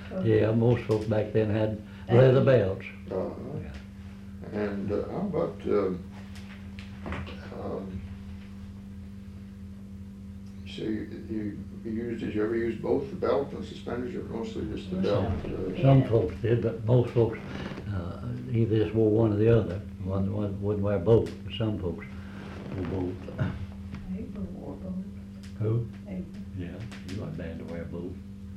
Yeah, most folks back then had leather belts. And how about, so did you ever use both the belt and suspenders, or mostly just the belt? Some folks did, but most folks either just wore one or the other. One wouldn't wear both, but some folks wore both. April wore both. Who? April. Yeah, you weren't bad to wear both.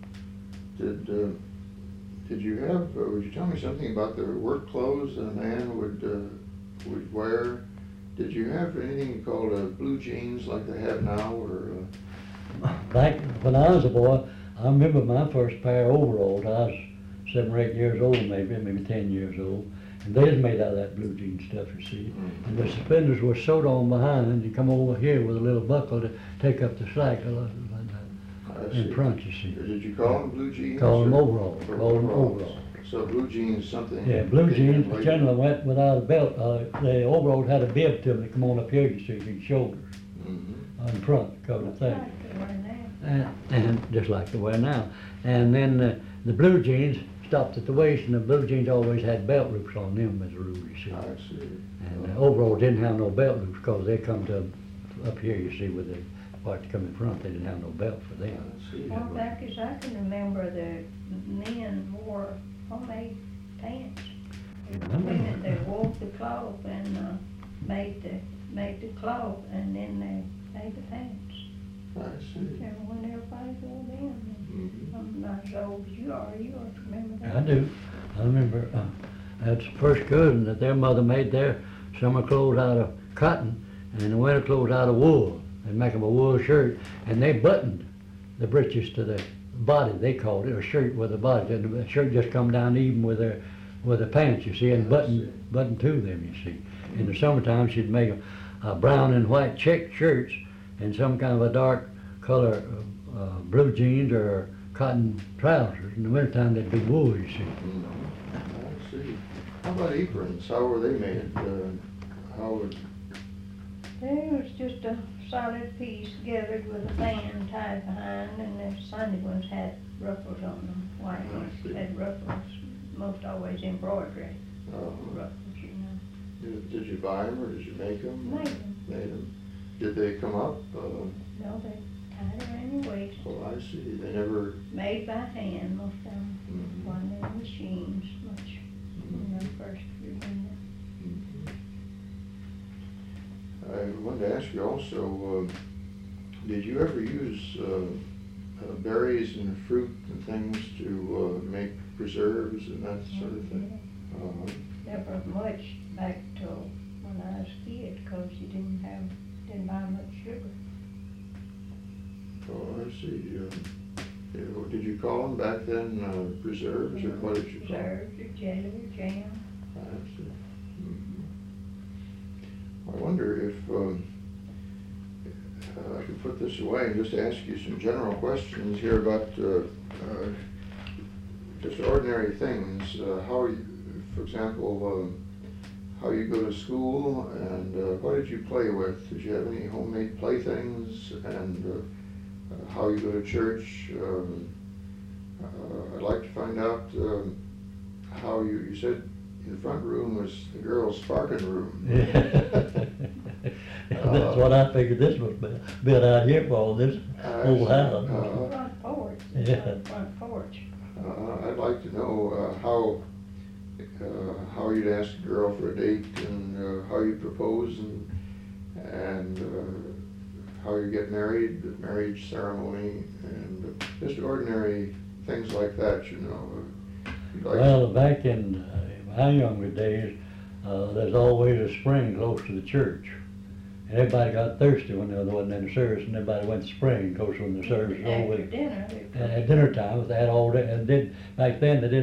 Did you have, would you tell me something about the work clothes that a man would wear? Did you have anything called blue jeans like they have now, or? Back when I was a boy, I remember my first pair of overalls. I was 7 or 8 years old, maybe 10 years old. And they was made out of that blue jean stuff, you see. And the suspenders were sewed on behind, and you come over here with a little buckle to take up the slack in front, you see. Did you call them blue jeans? Call them overalls. Call them overalls. So blue jeans, something. Yeah, blue jeans generally went without a belt. The overalls had a bib to them that come on up here, you see, your shoulders. In front, cover the thing. And just like they wear now. And then the blue jeans stopped at the waist, and the blue jeans always had belt loops on them as a rule, you see. I see. And the overalls didn't have no belt loops because they come to up here, you see, with the part that come in front. They didn't have no belt for them. Well, back as I can remember, the men wore homemade pants. Women, they wove the cloth and made the cloth, and then they made the pants. I see. And when everybody wore them, I'm not as old as you are to remember that. I do. I remember that's the first cousin that their mother made their summer clothes out of cotton and the winter clothes out of wool. They make them a wool shirt, and they buttoned the breeches to the body. They called it a shirt with a body. And the shirt just come down even with the pants, you see, and button to them, you see. In the summertime, she'd make a brown and white check shirts and some kind of a dark color blue jeans or cotton trousers. In the wintertime, they'd be wool, you see. I see. How about aprons? How were they made? It was just a solid piece gathered with a band tied behind, and the Sunday ones had ruffles on them. White ones had ruffles, most always embroidery ruffles, you know. Did you buy them, or did you make them? Made them. Made them. Did they come up? No, they tied it around your waist. Oh, I see. They never. Made by hand, most of them. Wasn't in machines much when I first began it. I wanted to ask you also, did you ever use berries and fruit and things to make preserves and that sort of thing? Never much back till when I was a kid, because you didn't buy much sugar. Oh, I see. Did you call them back then preserves, or what did you call them? Preserves, or jelly, or jam. I see. I wonder if I could put this away and just ask you some general questions here about just ordinary things. How, for example, how you go to school, and what did you play with? Did you have any homemade playthings? And how you go to church? I'd like to find out how you said the front room was the girls' sparking room. That's what I figured this was built out here for, all this old house. Front porch. Yeah. Front porch. I'd like to know how you'd ask a girl for a date, and how you propose, and how you get married, the marriage ceremony, and just ordinary things like that, you know. Well, back in my younger days, there's always a spring close to the church. And everybody got thirsty when there wasn't any service, and everybody went to the spring. Of course, when the service was over, After dinner. at dinner time, they had all day. And back then, they didn't